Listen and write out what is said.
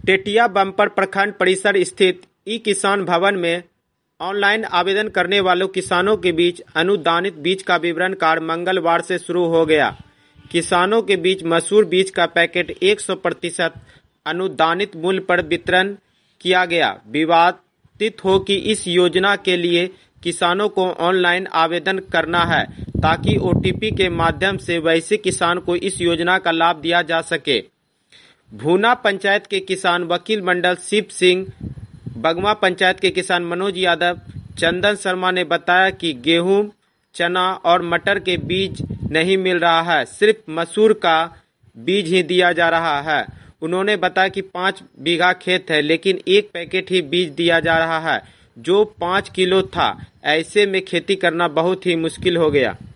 Tetiya bumper प्रखंड परिसर स्थित ई किसान भवन में ऑनलाइन आवेदन करने वालों किसानों के बीच अनुदानित बीज का वितरण कार्य मंगलवार से शुरू हो गया। किसानों के बीच मसूर बीज का पैकेट 100% अनुदानित मूल्य पर वितरण किया गया। विवादित हो कि इस योजना के लिए किसानों को ऑनलाइन आवेदन करना है ताकि ओटीपी के माध्यम से वैसे किसान को इस योजना का लाभ दिया जा सके। भूना पंचायत के किसान वकील मंडल शिव सिंह, बगमा पंचायत के किसान मनोज यादव, चंदन शर्मा ने बताया कि गेहूं, चना और मटर के बीज नहीं मिल रहा है, सिर्फ मसूर का बीज ही दिया जा रहा है। उन्होंने बताया कि 5 बीघा खेत है लेकिन एक पैकेट ही बीज दिया जा रहा है जो 5 किलो था। ऐसे में खेती करना बहुत ही मुश्किल हो गया।